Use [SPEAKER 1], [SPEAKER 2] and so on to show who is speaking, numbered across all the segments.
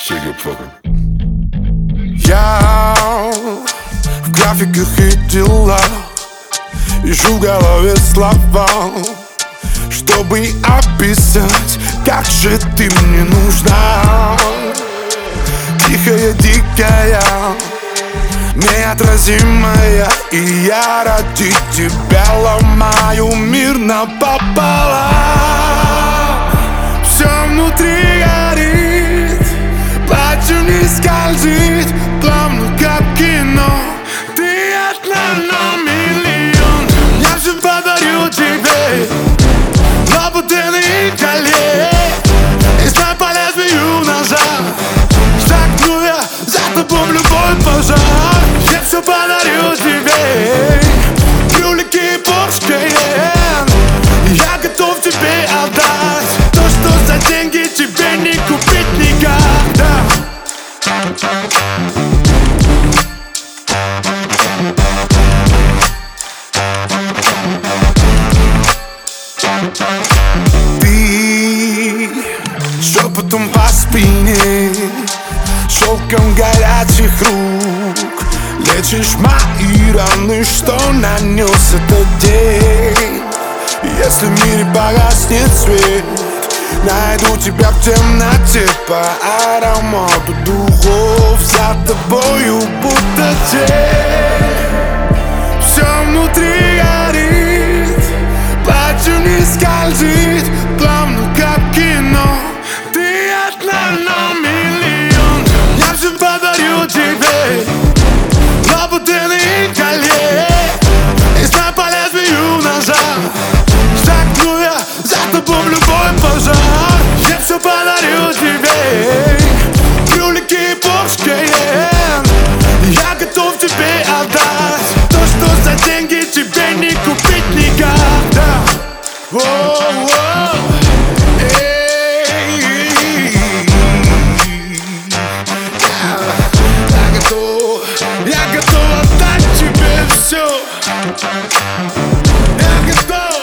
[SPEAKER 1] Я в графиках и делах ищу в голове слова, чтобы описать, как же ты мне нужна. Тихая, дикая, неотразимая, и я ради тебя ломаю мир напополам. Все внутри горит, платье не скользит, плавно как кино. Ты одна на миллион. Я все подарю тебе, лабутены и коле, и знай по лезвию ножа. Шагну я за тобой в любой пожар. Я все подарю тебе, брюлики и Порш Кайен. Я готов тебе отдать то, что за деньги тебе не купить никогда. Ты шепотом по спине, шелком горячих рук лечишь мои раны, что нанес этот день. Если в мире погаснет свет, найду тебя в темноте по аромату духов. За тобою будто тень. Все внутри горит, платье не скользит, плавно как кино. Ты одна на миллион. Я все подарю тебе, лабутены и коле, и знай по лезвию ножа. Шагну я за тобой в любой пожар. Я все подарю тебе, брюлики и Порш Кайен. Я готов тебе отдать то, что за деньги тебе не купить никогда. Я готов отдать тебе все. Я готов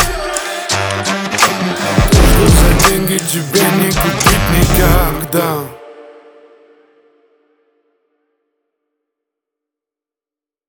[SPEAKER 1] тебе все. То, что за деньги тебе не купить никогда.